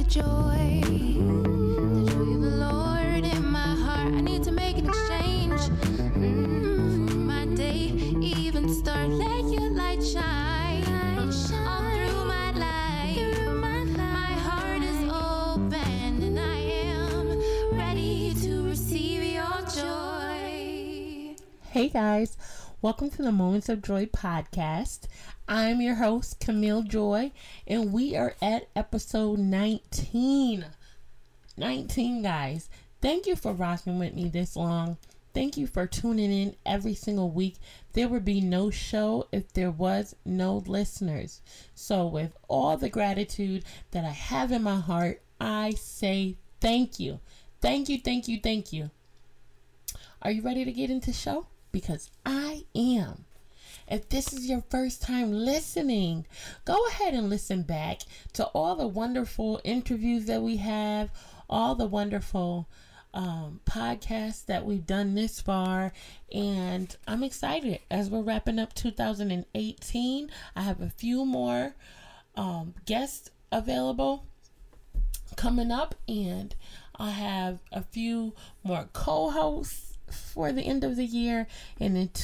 joy. The joy of the Lord in my heart. I need to make an exchange. For my day even start. Let your light shine. All through my life. My heart is open and I am ready to receive your joy. Hey guys, welcome to the Moments of Joy podcast. I'm your host, Camille Joy, and we are at episode 19. 19, guys. Thank you for rocking with me this long. Thank you for tuning in every single week. There would be no show if there was no listeners. So with all the gratitude that I have in my heart, I say thank you. Thank you, thank you, thank you. Are you ready to get into the show? Because I am. If this is your first time listening, go ahead and listen back to all the wonderful interviews that we have, all the wonderful podcasts that we've done this far, and I'm excited as we're wrapping up 2018. I have a few more guests available coming up, and I have a few more co-hosts for the end of the year, and in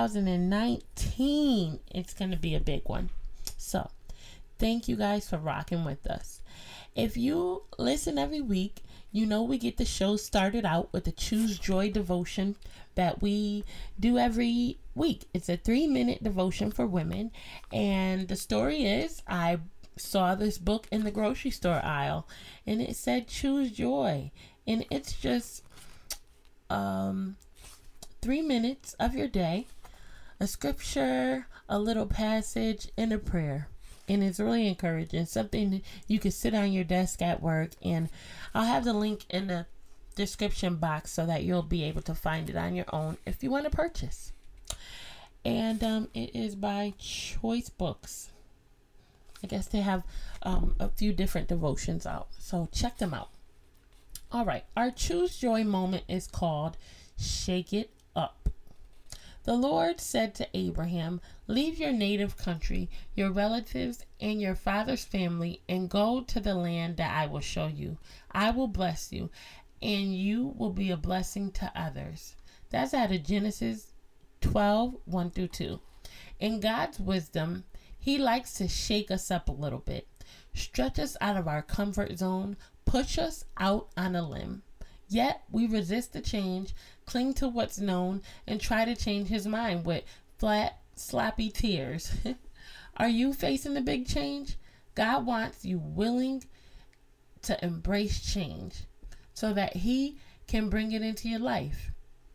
2019 it's going to be a big one. So thank you guys for rocking with us. If you listen every week, you know we get the show started out with the Choose Joy devotion that we do every week. It's a 3-minute devotion for women, and the story is I saw this book in the grocery store aisle and it said choose joy, and it's just 3 minutes of your day, a scripture, a little passage, and a prayer. And it's really encouraging. Something you can sit on your desk at work. And I'll have the link in the description box so that you'll be able to find it on your own if you want to purchase. And it is by Choice Books. I guess they have a few different devotions out. So check them out. All right. Our Choose Joy moment is called Shake It Up. The Lord said to Abraham, "Leave your native country, your relatives, and your father's family, and go to the land that I will show you. I will bless you, and you will be a blessing to others." That's out of Genesis 12, 1 through 2. In God's wisdom, He likes to shake us up a little bit, stretch us out of our comfort zone, push us out on a limb. Yet we resist the change, cling to what's known, and try to change His mind with flat, sloppy tears. Are you facing a big change? God wants you willing to embrace change so that He can bring it into your life.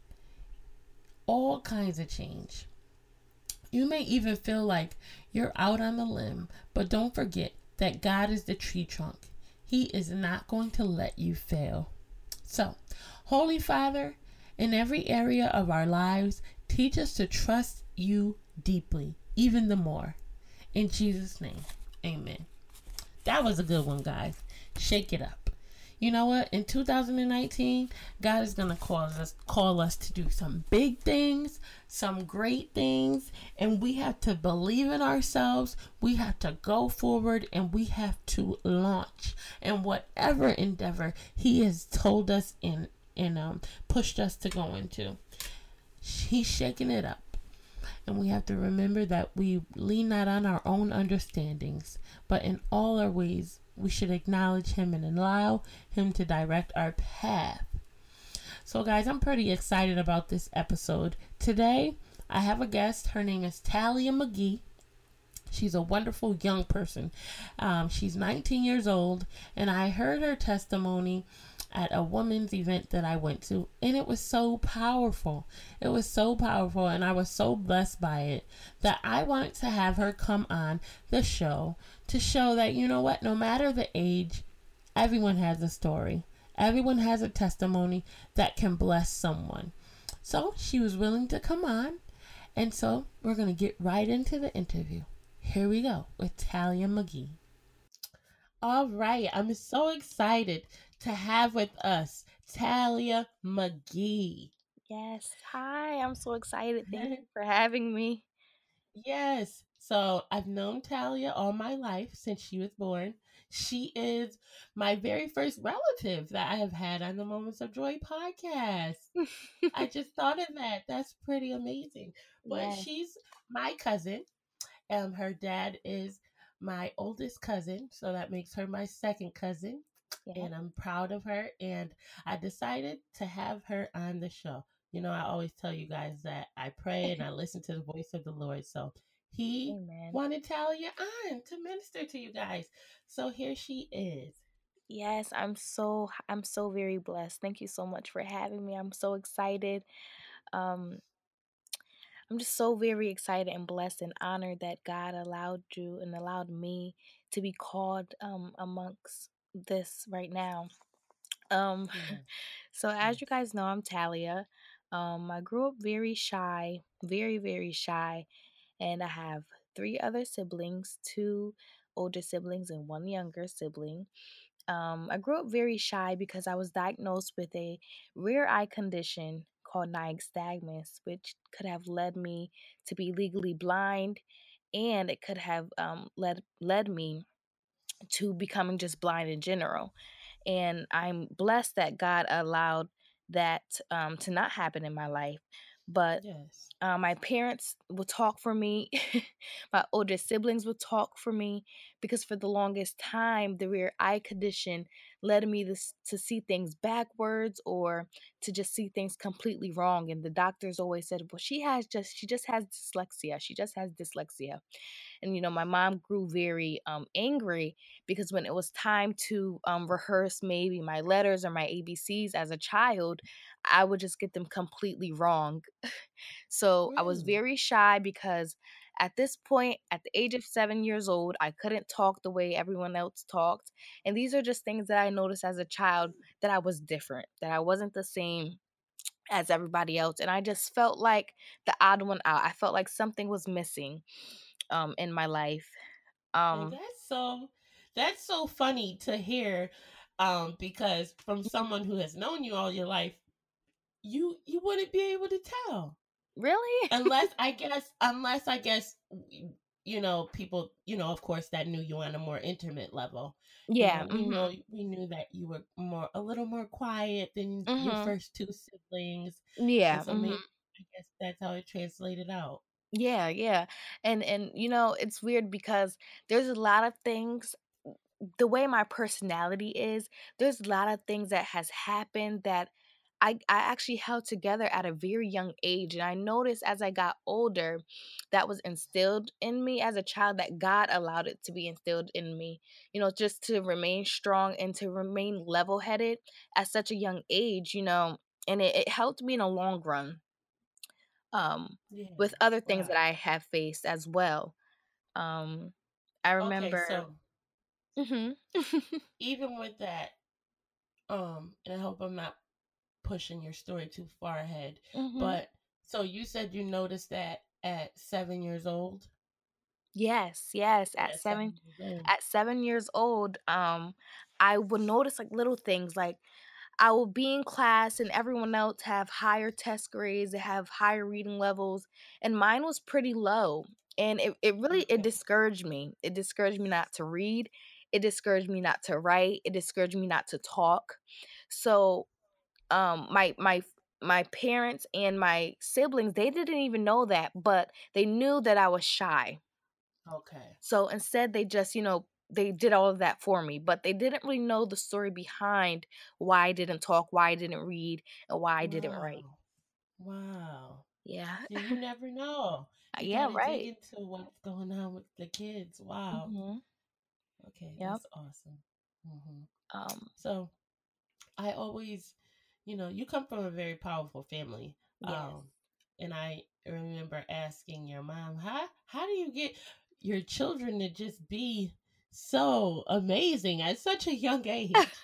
All kinds of change. You may even feel like you're out on a limb, but don't forget that God is the tree trunk. He is not going to let you fail. So, Holy Father, in every area of our lives, teach us to trust you deeply, even the more. In Jesus' name, amen. That was a good one, guys. Shake it up. You know what? In 2019, God is going to call us to do some big things, some great things, and we have to believe in ourselves. We have to go forward, and we have to launch. And whatever endeavor He has told us and pushed us to go into, He's shaking it up. And we have to remember that we lean not on our own understandings, but in all our ways, we should acknowledge Him and allow Him to direct our path. So guys, I'm pretty excited about this episode. Today, I have a guest. Her name is Talia McGee. She's a wonderful young person. She's 19 years old, and I heard her testimony at a women's event that I went to, and it was so powerful. It was so powerful, and I was so blessed by it that I wanted to have her come on the show to show that, you know what, no matter the age, everyone has a story. Everyone has a testimony that can bless someone. So she was willing to come on, and so we're going to get right into the interview. Here we go with Talia McGee. All right, I'm so excited to have with us Talia McGee. Yes. Hi, I'm so excited. Thank you for having me. Yes, So I've known Talia all my life since she was born. She is my very first relative that I have had on the Moments of Joy podcast. I just thought of that. That's pretty amazing. But Yes. she's my cousin. Her dad is my oldest cousin, so that makes her my second cousin. Yeah. And I'm proud of her. And I decided to have her on the show. You know, I always tell you guys that I pray and I listen to the voice of the Lord. So he Amen. wanted Talia on to minister to you guys. So here she is. Yes, I'm so very blessed. Thank you so much for having me. I'm so excited. Um I'm just so very excited and blessed and honored that God allowed you and allowed me to be called amongst this right now. Um Yeah. so as you Yes. guys know, I'm Talia. I grew up very shy, very very shy, and I have three other siblings, two older siblings and one younger sibling. I grew up very shy because I was diagnosed with a rare eye condition called nystagmus, which could have led me to be legally blind, and it could have led me to becoming just blind in general. And I'm blessed that God allowed that to not happen in my life. But Yes. my parents would talk for me. My older siblings would talk for me because for the longest time, the rare eye condition led me to see things backwards or to just see things completely wrong. And the doctors always said, "Well, she just has dyslexia. She just has dyslexia." And my mom grew very angry because when it was time to rehearse maybe my letters or my ABCs as a child, I would just get them completely wrong. So I was Really? very shy because at this point, at the age of 7 years old, I couldn't talk the way everyone else talked. And these are just things that I noticed as a child, that I was different, that I wasn't the same as everybody else. And I just felt like the odd one out. I felt like something was missing in my life. And Um that's so funny to hear, because from someone who has known you all your life, you wouldn't be able to tell really? unless I guess people, of course, that knew you on a more intimate level. Yeah. We knew that you were a little more quiet than your Mhm. first two siblings, and Yeah. so maybe I guess that's how it translated out. Yeah, yeah. And it's weird because there's a lot of things, the way my personality is, there's a lot of things that has happened that I actually held together at a very young age. And I noticed as I got older, that was instilled in me as a child, that God allowed it to be instilled in me, just to remain strong and to remain level headed at such a young age, and it helped me in a long run, Yeah. with other things that Wow. I have faced as well. Um, I Okay, remember. so Mhm. even with that, and I hope I'm not pushing your story too far ahead. Mhm. But so you said you noticed that at 7 years old? Yes, yes. At At 7 years old. 7 years old, I would notice like little things, like I will be in class and everyone else have higher test grades, they have higher reading levels, and mine was pretty low. And it really it Okay. discouraged me. It discouraged me not to read. It discouraged me not to write. It discouraged me not to talk. So my parents and my siblings, they didn't even know that, but they knew that I was shy. Okay. So instead they just, they did all of that for me, but they didn't really know the story behind why I didn't talk, why I didn't read, and why I didn't write. Wow. Wow. Yeah. See, you never know. You got Yeah, to dig right. into what's going on with the kids. Wow. Mhm. Okay, Yep. that's awesome. hmm Um So I always, you come from a very powerful family. yes. And I remember asking your mom, how do you get your children to just be so amazing at such a young age?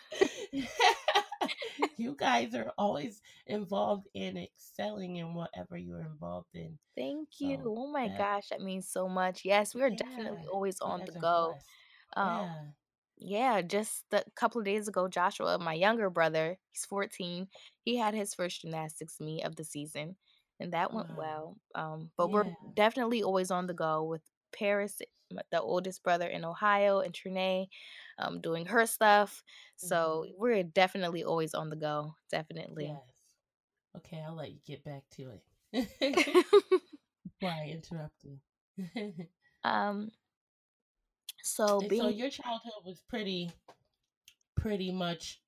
You guys are always involved in excelling in whatever you're involved in. Thank you. So Oh my that, gosh, that means so much. Yes, we are definitely yeah, always you on the guys are go. blessed. Um Yeah. Yeah, just a couple of days ago, Joshua, my younger brother, he's 14, he had his first gymnastics meet of the season, and that went Wow. well. But we're Yeah. definitely always on the go with Paris, the oldest brother in Ohio, and Trinae doing her stuff. So Mhm. we're definitely always on the go. Definitely. Yes. Okay, I'll let you get back to it before I interrupt you. um, so And so being, your childhood was pretty much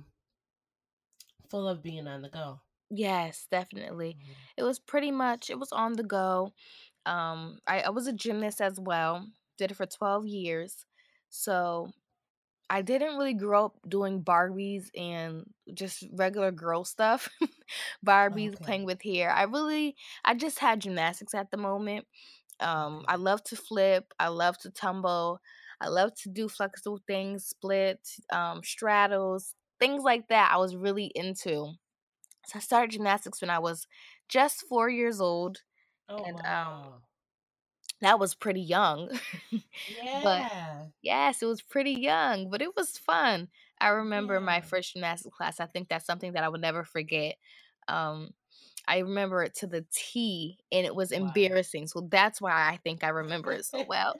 full of being on the go. yes, definitely. Mhm. It was pretty much, it was on the go. I was a gymnast as well, did it for 12 years. So I didn't really grow up doing Barbies and just regular girl stuff. Barbies Okay. playing with hair. I just had gymnastics at the moment. I Okay. love to flip. I love to tumble. I love to do flexible things, splits, straddles, things like that. I was really into. So I started gymnastics when I was just 4 years old, Oh and wow. that was pretty young. But Yeah. yes, it was pretty young, but it was fun. I remember my Yeah. first gymnastics class. I think that's something that I would never forget. Um, I remember it to the T, and it was Wow. embarrassing. So that's why I think I remember it so well.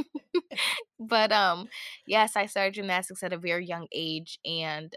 But yes, I started gymnastics at a very young age, and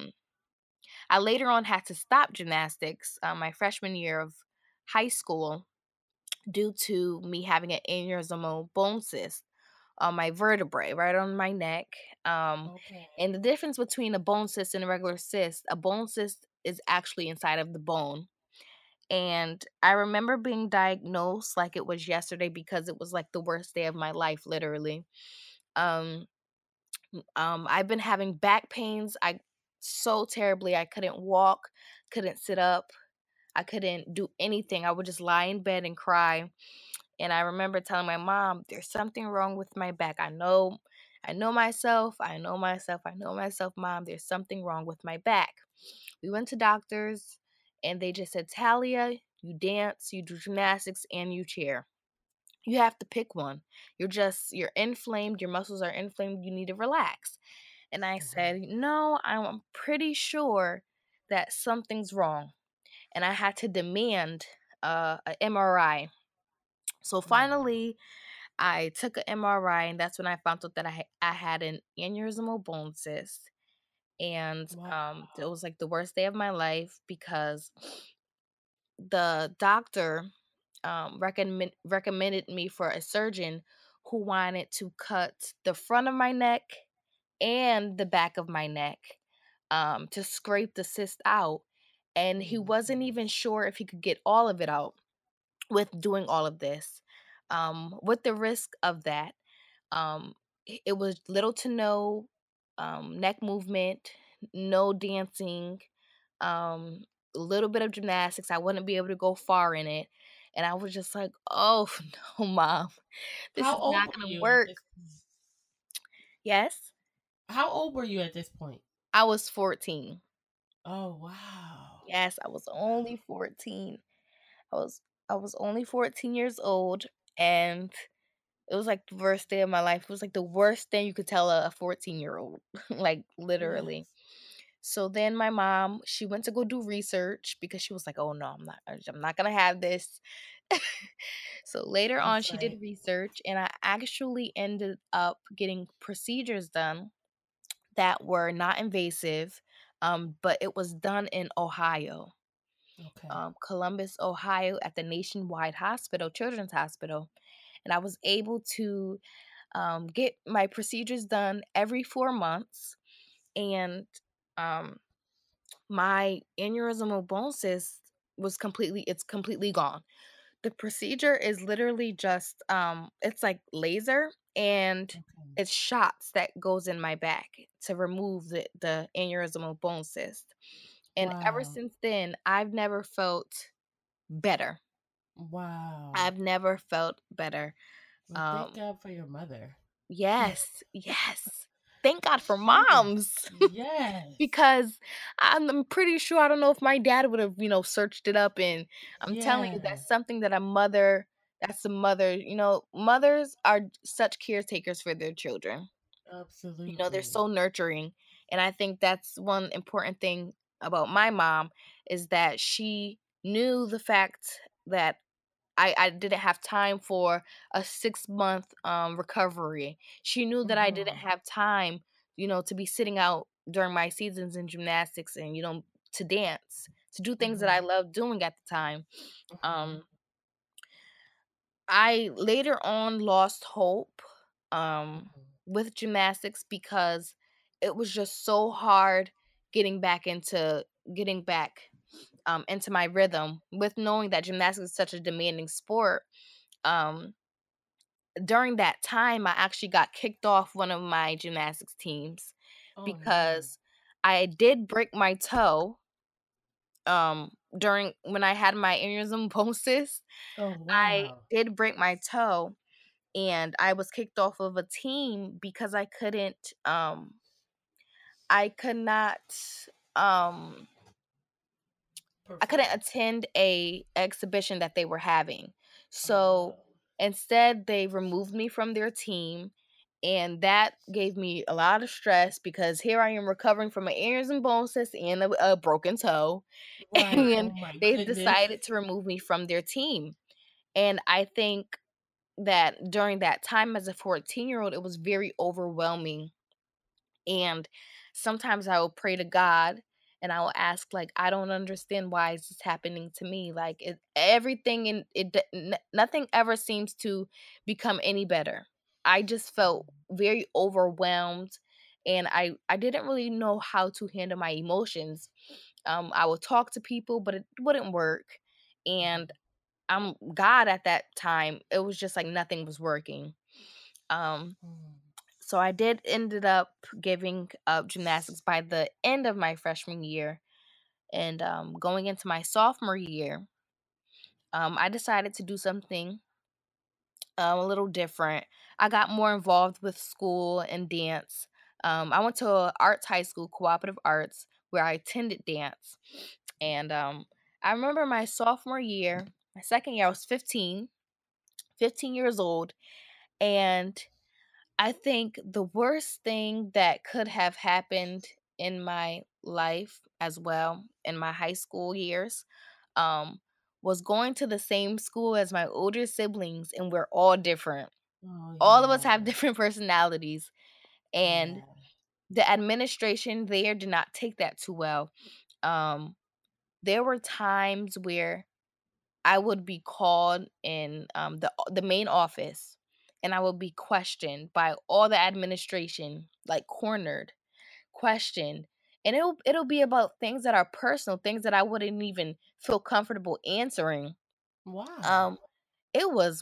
I later on had to stop gymnastics my freshman year of high school due to me having an aneurysmal bone cyst on my vertebrae, right on my neck. Okay. And the difference between a bone cyst and a regular cyst, a bone cyst is actually inside of the bone. And I remember being diagnosed like it was yesterday because it was like the worst day of my life, literally. Um, I've been having back pains. I so terribly. I couldn't walk, couldn't sit up, I couldn't do anything. I would just lie in bed and cry. And I remember telling my mom, there's something wrong with my back. I know myself. I know myself. I know myself, mom. There's something wrong with my back. We went to doctors and they just said, Talia, you dance, you do gymnastics, and you cheer. You have to pick one. You're inflamed. Your muscles are inflamed. You need to relax. And I Mhm. said, no, I'm pretty sure that something's wrong. And I had to demand an MRI. So Wow. finally, I took an MRI, and that's when I found out that I had an aneurysmal bone cyst. And Wow. it was like the worst day of my life because the doctor recommended me for a surgeon who wanted to cut the front of my neck and the back of my neck to scrape the cyst out. And Oh he my wasn't even goodness. sure if he could get all of it out with doing all of this. With the risk of that, it was little to no neck movement, no dancing, um, a little bit of gymnastics. I wouldn't be able to go far in it. And I was just like, oh, no, mom, this How is old not were going to you at work. this point? Yes, How old were you at this point? I was 14. Oh wow. Yes, I was only 14. I was I was only 14 years old, and it was like the worst day of my life. It was like the worst thing you could tell a 14-year-old, like literally. Yes. So then my mom, she went to go do research because she was like, "Oh no, I'm not going to have this." So later on That's she right. did research, and I actually ended up getting procedures done that were not invasive, but it was done in Ohio. Okay. Columbus, Ohio, at the Nationwide Hospital, Children's Hospital. And I was able to get my procedures done every 4 months. And um, my aneurysmal bone cyst it's completely gone. The procedure is literally just, it's like laser and Okay. it's shots that goes in my back to remove the aneurysmal bone cyst. And ever Wow. since then, I've never felt better. Wow. I've never felt better. Well, thank Um, God for your mother. yes, yes. Thank God for Jeez. moms. Yes. Because I'm pretty sure I don't know if my dad would have, searched it up. And I'm telling you, Yeah. that's something that that's a mother, mothers are such caretakers for their children. They're Absolutely. so nurturing. And I think that's one important thing about my mom is that she knew the fact that I didn't have time for a 6 month recovery. She knew that I didn't have time, to be sitting out during my seasons in gymnastics and to dance, to do things that I loved doing at the time. I later on lost hope with gymnastics because it was just so hard getting back into my rhythm, with knowing that gymnastics is such a demanding sport. Um, During that time, I actually got kicked off one of my gymnastics teams Oh no. because I did break my toe during when I had my aneurysm bone cyst. Oh I wow. did break my toe, and I was kicked off of a team because I could not um I couldn't Perform. attend a exhibition that they were having. So Oh. instead they removed me from their team, and that gave me a lot of stress because here I am recovering from an ears and bone cyst and a broken toe. Right. And Oh my they goodness. decided to remove me from their team. And I think that during that time as a 14-year-old, it was very overwhelming. And sometimes I will pray to God and I will ask, like, I don't understand why is this happening to me. Like, everything in nothing ever seems to become any better. I just felt very overwhelmed, and I didn't really know how to handle my emotions. I would talk to people, but it wouldn't work. And I'm God at that time. It was just like nothing was working. Um, so I did ended up giving up gymnastics by the end of my freshman year, and going into my sophomore year, I decided to do something a little different. I got more involved with school and dance. I went to a arts high school, cooperative arts, where I attended dance, and I remember my sophomore year, my second year, I was 15 years old, and I think the worst thing that could have happened in my life as well, in my high school years, um, was going to the same school as my older siblings, and we're all different. Oh All of us yeah. have different personalities, and Yeah. the administration there did not take that too well. Um, there were times where I would be called in the main office, and I would be questioned by all the administration, like cornered, questioned, and it'll be about things that are personal, things that I wouldn't even feel comfortable answering. Wow. Um, it was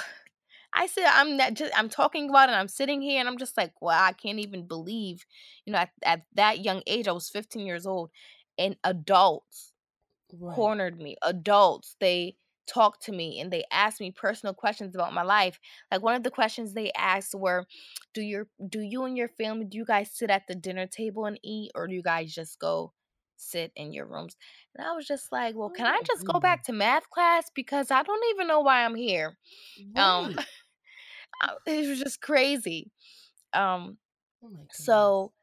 I said I'm talking about it. I'm sitting here and I'm just like, wow, I can't even believe, at that young age, I was 15 years old, and adults Right. cornered me. Adults, they talked to me and they asked me personal questions about my life. Like, one of the questions they asked were, do you and your family, do you guys sit at the dinner table and eat, or do you guys just go sit in your rooms? And I was just like, well, Oh can I my just go goodness. back to math class because I don't even know why I'm here. Um Right. it was just crazy. Um Oh my goodness. so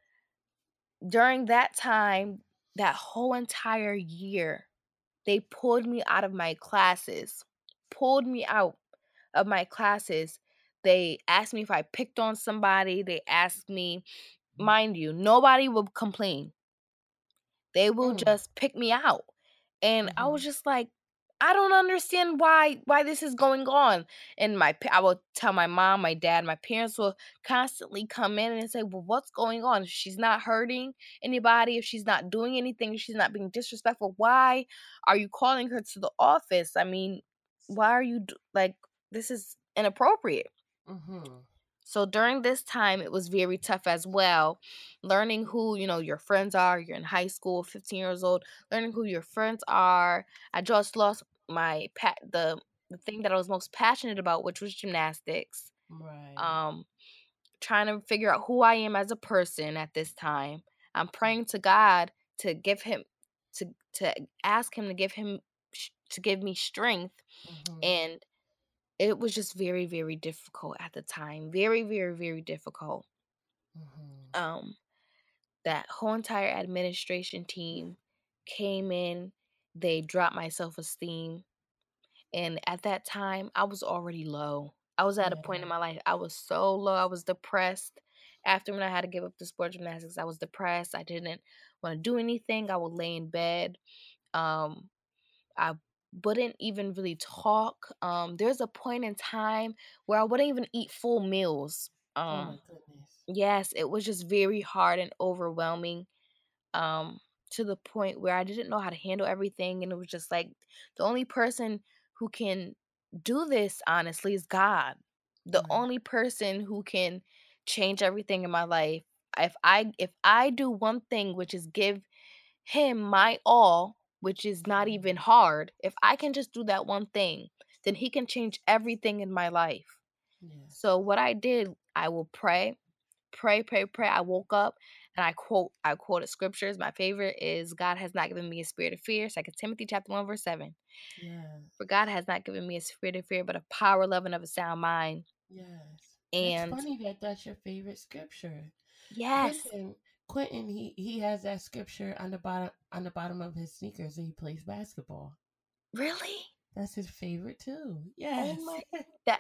during that time, that whole entire year, they pulled me out of my classes. Pulled me out of my classes. They asked me if I picked on somebody. They asked me, mind you, nobody would complain. They will Mm. just pick me out. And I was Mhm. just like, I don't understand why this is going on. And I will tell my mom, my dad, my parents will constantly come in and say, well, what's going on? If she's not hurting anybody, if she's not doing anything, if she's not being disrespectful, why are you calling her to the office? I mean, why are you like, this is inappropriate. Mhm. So during this time, it was very tough as well. Learning who, your friends are. You're in high school, 15 years old, learning who your friends are. I just lost the thing that I was most passionate about, which was gymnastics. Right. Um, Trying to figure out who I am as a person at this time. I'm praying to God to give him to ask him to to give me strength, Mhm. and it was just very, very difficult at the time. Very, very, very difficult. Mhm. Um, that whole entire administration team came in, they dropped my self esteem, And at that time, I was already low. I was at a point Yeah. in my life, I was so low. I was depressed. After when I had to give up the sport gymnastics, I was depressed. I didn't want to do anything. I would lay in bed. Um, I wouldn't even really talk. There's a point in time where I wouldn't even eat full meals. Oh my goodness. Yes, it was just very hard and overwhelming. Um, to the point where I didn't know how to handle everything, and it was just like the only person who can do this honestly is God. The Right. only person who can change everything in my life. If I do one thing, which is give him my all, which is not even hard, if I can just do that one thing, then he can change everything in my life. Yes. So what I did, I will pray, pray, pray, pray. I woke up and I quoted scriptures. My favorite is God has not given me a spirit of fear. 2 Timothy chapter 1, verse 7. Yes. For God has not given me a spirit of fear, but a power, love, and of a sound mind. Yes. That's And funny that that's your favorite scripture. yes, Quentin, Quentin, he has that scripture on the bottom of his sneakers that he plays basketball. really? That's his favorite too. Oh Yes. my, that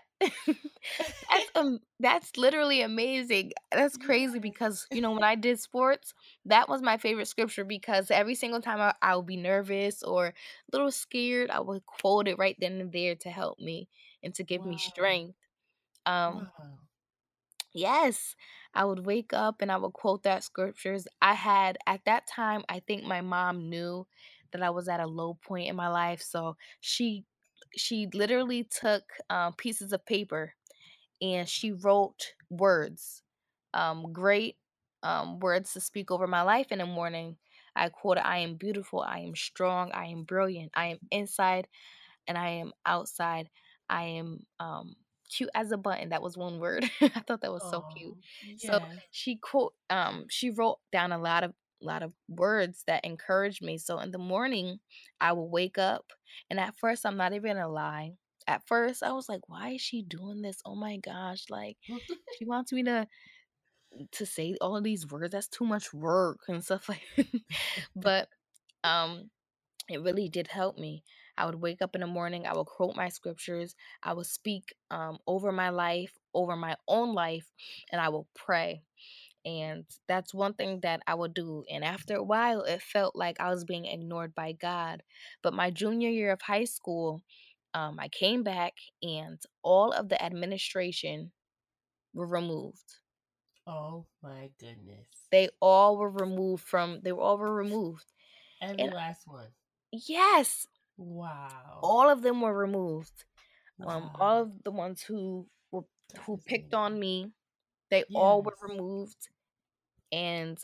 that's literally amazing. That's crazy because Yes. when I did sports, that was my favorite scripture because every single time I would be nervous or a little scared, I would quote it right then and there to help me and to give me Wow. strength. Um, Wow. yes, I would wake up and I would quote that scriptures. I had at that time, I think my mom knew that I was at a low point in my life, so she literally took pieces of paper and she wrote words, great words to speak over my life in the morning. I quoted, I am beautiful, I am strong, I am brilliant, I am inside and I am outside. I am cute as a button. That was one word. I thought that was so cute. Oh, So yes. she wrote down a lot of words that encouraged me. So in the morning, I will wake up and at first I'm not even gonna lie. At first I was like, why is she doing this? Oh my gosh, like she wants me to say all of these words. That's too much work and stuff like but um it really did help me. I would wake up in the morning, I would quote my scriptures, I would speak over my life, over my own life, and I will pray. And that's one thing that I would do. And after a while, it felt like I was being ignored by God. But my junior year of high school, I came back and all of the administration were removed. Oh my goodness. They were all removed. Every And last one. yes, Wow. all of them were removed. Wow. All of the ones God who is picked on amazing. me, they all were Yes. removed, and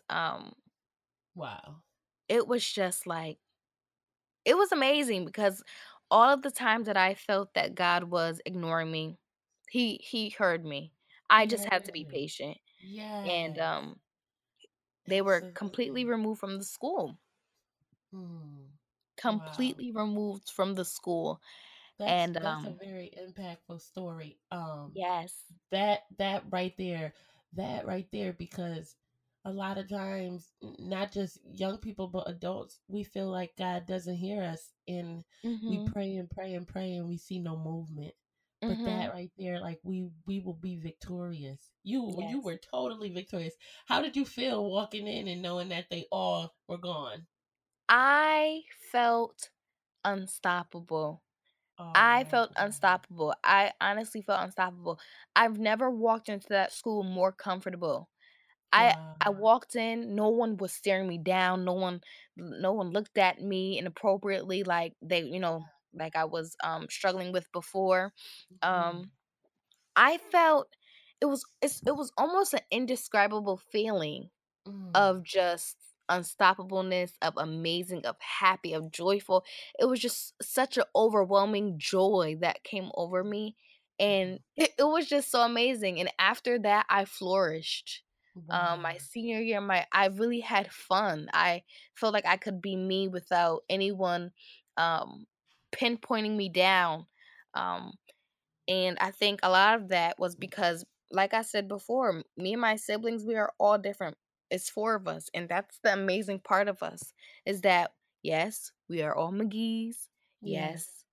Wow. it was just like it was amazing because all of the times that I felt that God was ignoring me, He heard me. I He just heard had to be you. patient, and Yes. they were completely Absolutely. removed from the school, Hmm. Wow. completely removed from the school, That's and that's a very impactful story. yes, That right there, because a lot of times, not just young people but adults, we feel like God doesn't hear us, and we mhm, pray and pray and pray and we see no movement. But mhm, that right there, like, we will be victorious. You yes. were totally victorious. How did you feel walking in and knowing that they all were gone? I felt unstoppable. Oh I my felt God. unstoppable. I honestly felt unstoppable. I've never walked into that school more comfortable. I Wow. walked in, no one was staring me down, no one looked at me inappropriately like like I was struggling with before. Mm, Um I felt it was almost an indescribable feeling mm, of just unstoppableness, of amazing, of happy, of joyful. It was just such an overwhelming joy that came over me. And mm. it was just so amazing. And after that, I flourished. My Wow. senior year, I really had fun. I felt like I could be me without anyone um, pinpointing me down. Um, and I think a lot of that was because, like I said before, me and my siblings, we are all different. It's four of us. And that's the amazing part of us is that, yes, we are all McGee's. Yes. Yes,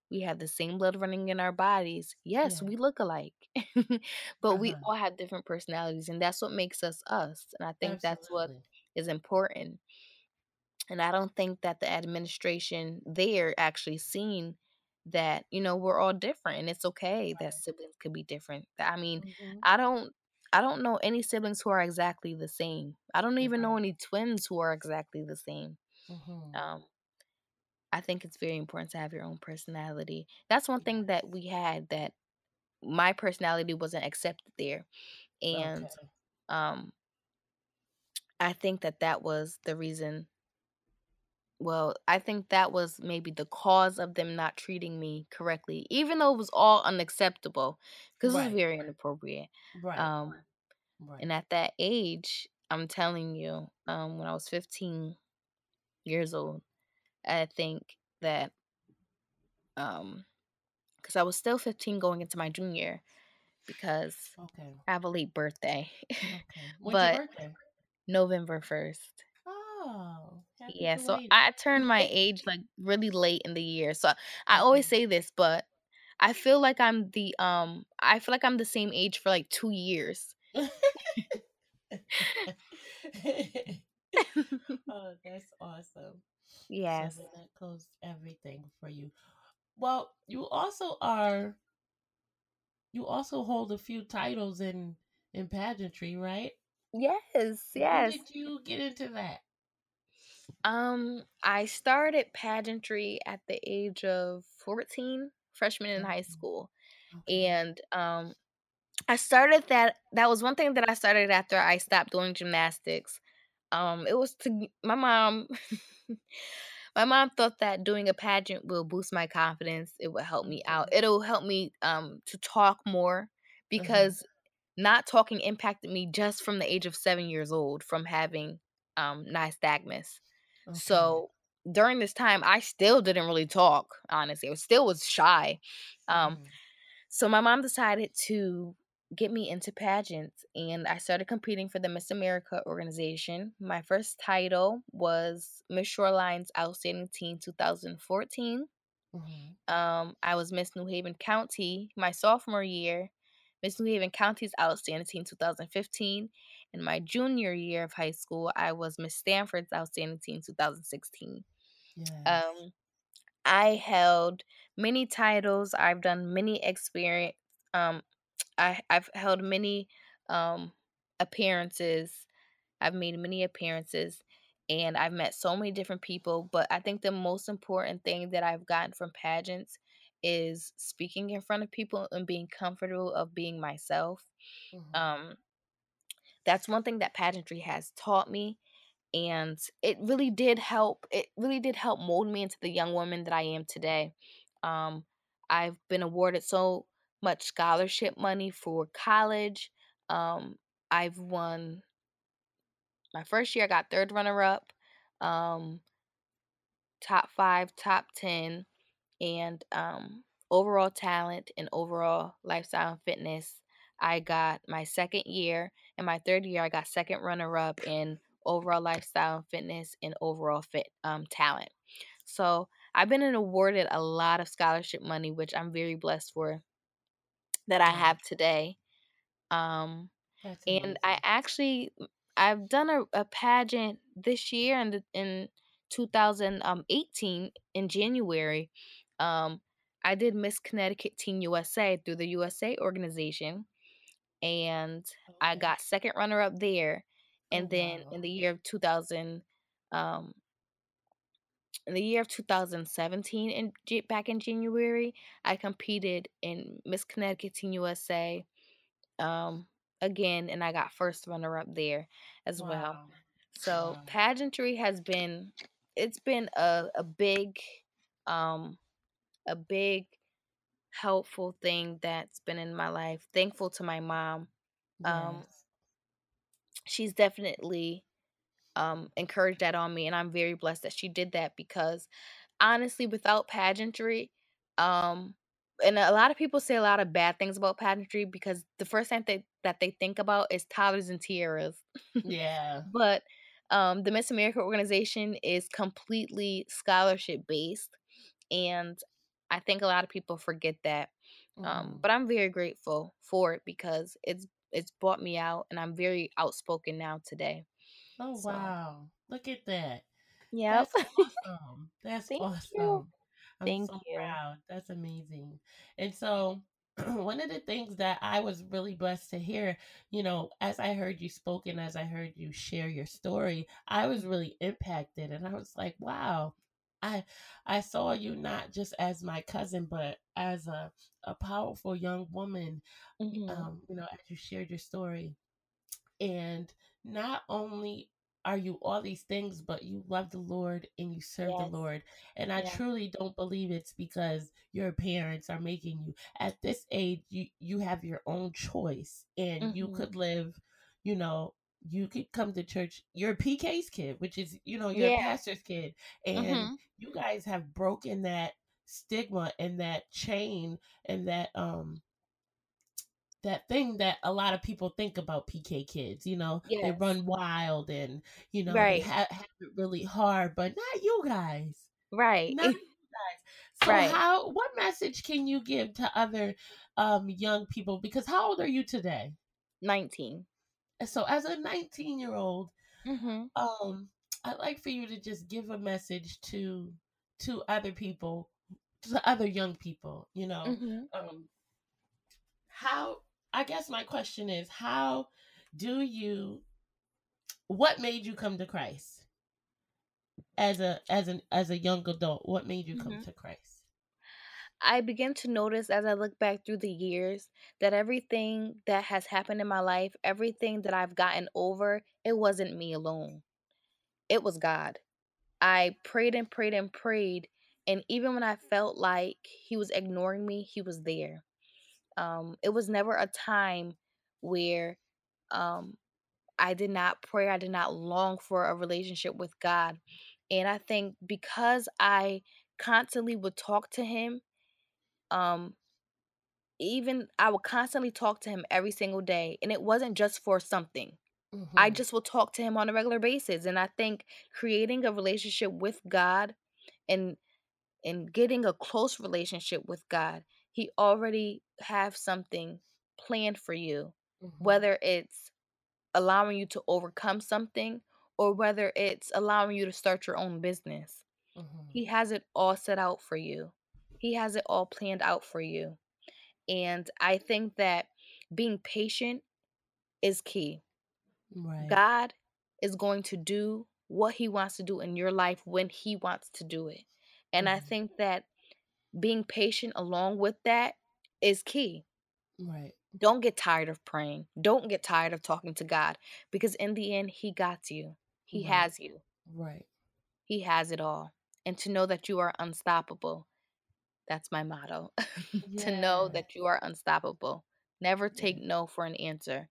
We have the same blood running in our bodies. Yes, Yeah. we look alike, but we Uh-huh. all have different personalities, and that's what makes us us. And I think that's what Absolutely. is important. And I don't think that the administration there actually seen that, we're all different and it's okay that Right. siblings could be different. I mean, Mm-hmm. I don't I don't know any siblings who are exactly the same. I don't even know Right. any twins who are exactly the same. Mm-hmm. Um, I think it's very important to have your own personality. That's one thing Yes. that we had that my personality wasn't accepted there. And Okay. um I think that that was the reason. Well, I think that was maybe the cause of them not treating me correctly, even though it was all unacceptable, because it was Right. very inappropriate. Right. Um, and Right. at that age, I'm telling you, when I was 15 years old, I think that, because I was still 15 going into my junior, because Okay. I have a late birthday, Okay. When's your but birthday? November 1st. Oh, happy Yeah, so belated. I turned my age like really late in the year. So I always Okay. say this, but I feel like I'm the same age for like 2 years. Oh, that's awesome. So Yes. then that closed everything for you. Well, you also hold a few titles in pageantry, right? Yes, When yes. did you get into that? I started pageantry at the age of 14, freshman in high Okay. school. Okay. And I started that was one thing that I started after I stopped doing gymnastics. It was to my mom. My mom thought that doing a pageant will boost my confidence. It will help me out. Okay. It'll help me to talk more, Uh-huh. because not talking impacted me just from the age of 7 years old from having nystagmus. Okay. So during this time, I still didn't really talk. Honestly, I still was shy. Um, Mm-hmm. so my mom decided to get me into pageants, and I started competing for the Miss America organization. My first title was Miss Shoreline's Outstanding Teen 2014. Mm-hmm. I was Miss New Haven County my sophomore year, Miss New Haven County's Outstanding Teen 2015. In my junior year of high school, I was Miss Stanford's Outstanding Teen 2016. Yes. Um, I held many titles. I've done many experience. Um, I've held many um, appearances. I've made many appearances, and I've met so many different people. But I think the most important thing that I've gotten from pageants is speaking in front of people and being comfortable of being myself. Mm-hmm. Um, that's one thing that pageantry has taught me, and it really did help mold me into the young woman that I am today. um I've been awarded so much scholarship money for college. I've won my first year. I got third runner up, um top 5, top 10, and overall talent and overall lifestyle and fitness. I got my second year, and my third year I got second runner up in overall lifestyle and fitness and overall fit talent. So I've been awarded a lot of scholarship money, which I'm very blessed for, that I have Yes. today. Um, That's and amazing. I've done a pageant this year in 2018 in January. Um, I did Miss Connecticut Teen USA through the USA organization, and I Okay. got second runner up there. Oh, And then wow. um, in the year of 2017, back in January, I competed in Miss Connecticut Teen USA um again, and I got first runner up there as well. Wow. So Wow. pageantry has been it's been um a big helpful thing that's been in my life. Thankful to my mom. Um Yes. she's definitely encouraged that on me, and I'm very blessed that she did that, because honestly, without pageantry, um and a lot of people say a lot of bad things about pageantry, because the first thing that they think about is toddlers and tiaras. Yeah. But the Miss America organization is completely scholarship based, and I think a lot of people forget that. Mm-hmm. But I'm very grateful for it because it's brought me out, and I'm very outspoken now today. Oh, So, wow. Look at that. yep. That's awesome. That's Thank you. awesome. I'm Thank so you. proud. That's amazing. And so, one of the things that I was really blessed to hear, as I heard you spoke and as I heard you share your story, I was really impacted. And I was like, wow, I I saw you not just as my cousin, but as a powerful young woman, Mhm. as you shared your story. And not only are you all these things, but you love the Lord and you serve the Yes. Lord. And I Yeah. truly don't believe it's because your parents are making you. At this age, you have your own choice and you Mhm. could live, you know, you could come to church. You're a PK's kid, which is, you're a Yeah. pastor's kid. And Mhm. you guys have broken that stigma and that chain and that thing that a lot of people think about PK kids. They Yes. run wild and they Right. have it really hard, but not you guys. Right. Not you guys. So Right. what message can you give to other young people? Because how old are you today? 19. So as a 19-year-old, Mhm. um I'd like for you to just give a message to other people, to other young people, Mhm. um how I guess my question is, how do you what made you come to Christ as a young adult? What made you come Mhm. to Christ? I begin to notice as I look back through the years that everything that has happened in my life, everything that I've gotten over, it wasn't me alone. It was God. I prayed and prayed and prayed, and even when I felt like he was ignoring me, he was there. It was never a time where um I did not pray, I did not long for a relationship with God. And I think because I constantly would talk to him, um, even I would constantly talk to him every single day. And it wasn't just for something. I Mhm. just would talk to him on a regular basis. And I think creating a relationship with God and getting a close relationship with God, he already have something planned for you. Mhm. Whether it's allowing you to overcome something or whether it's allowing you to start your own business. Mhm. He has it all set out for you. He has it all planned out for you. And I think that being patient is key. Right. God is going to do what he wants to do in your life when he wants to do it. And I Mhm. think that being patient along with that is key. Right. Don't get tired of praying. Don't get tired of talking to God because in the end, he got you. He Right. has you. Right. He has it all. And to know that you are unstoppable, that's my motto. To know Yeah. that you are unstoppable. Never take Yeah. no for an answer.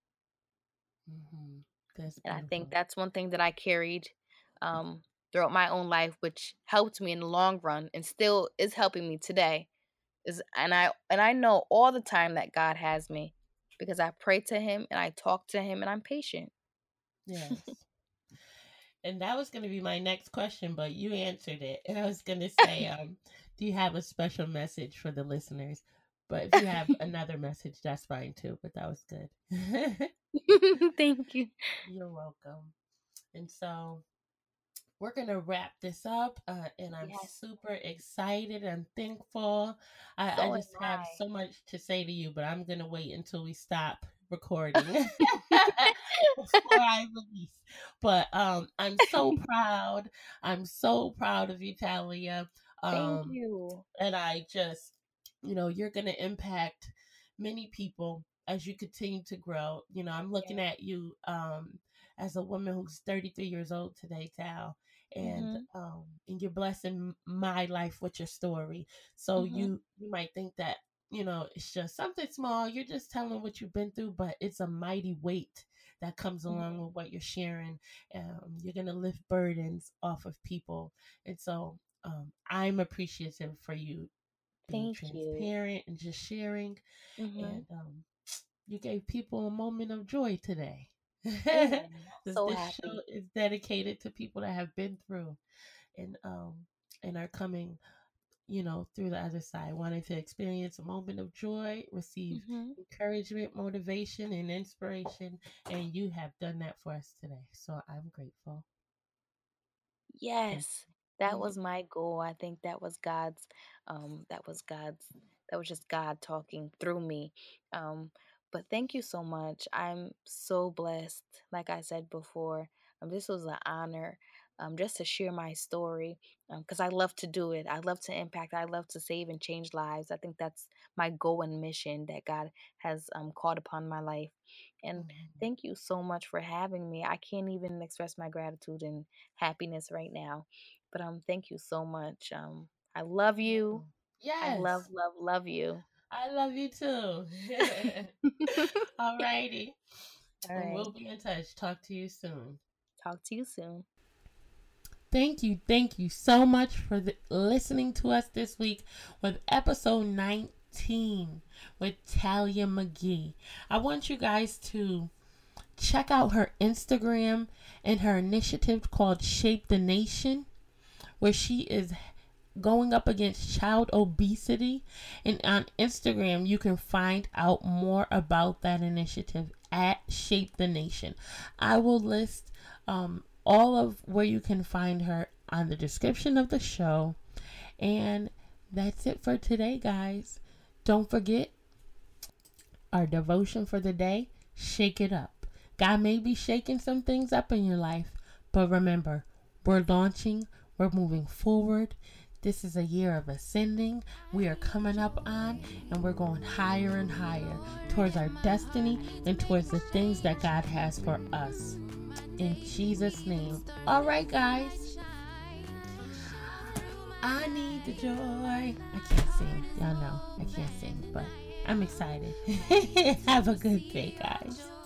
Mhm. That's And I think beautiful. that's one thing that I carried um, throughout my own life, which helped me in the long run and still is helping me today. Is and I know all the time that God has me because I pray to him and I talk to him and I'm patient. Yes. And that was going to be my next question, but you answered it. And I was going to say, do you have a special message for the listeners? But if you have another message, that's fine too. But that was good. Thank you. You're welcome. And so we're going to wrap this up. And I'm Yes, super excited and thankful. I so am just have I. so much to say to you, but I'm going to wait until we stop recording before I release. But I'm so proud. I'm so proud of you, Talia. Thank Um, you. and I just, you're going to impact many people as you continue to grow. I'm looking Yeah. at you as a woman who's 33 years old today, Tal, Mhm. and you're blessing my life with your story. So Mhm. you might think that it's just something small. You're just telling what you've been through, but it's a mighty weight that comes along Mhm. with what you're sharing. You're gonna lift burdens off of people, and so I'm appreciative for you being Thank you. transparent and just sharing. Mhm. And you gave people a moment of joy today. Amen. So This show happy. is dedicated to people that have been through and are coming. through the other side, wanting to experience a moment of joy, receive Mm-hmm. encouragement, motivation, and inspiration. And you have done that for us today. So I'm grateful. Thank Yes, that you. was my goal. I think that was God's, that was just God talking through me. Um, but thank you so much. I'm so blessed. Like I said before, this was an honor, just to share my story, because I love to do it. I love to impact. I love to save and change lives. I think that's my goal and mission that God has called upon my life. And Mhm. thank you so much for having me. I can't even express my gratitude and happiness right now. But thank you so much. I love you. Mhm. I love, Yes, love, love you. I love you too. All righty. All And right. we'll be in touch. Talk to you soon. Talk to you soon. Thank you so much for listening to us this week with episode 19 with Talia McGee. I want you guys to check out her Instagram and her initiative called Shape the Nation, where she is going up against child obesity. And on Instagram, you can find out more about that initiative at Shape the Nation. I will list all of where you can find her on the description of the show. And that's it for today, guys. Don't forget our devotion for the day: shake it up. God may be shaking some things up in your life, but remember, we're launching, we're moving forward. This is a year of ascending. We are coming up on, and we're going higher and higher towards our destiny and towards the things that God has for us. In Jesus' name. All right, guys. I need the joy. I can't sing. Y'all know I can't sing, but I'm excited. Have a good day, guys.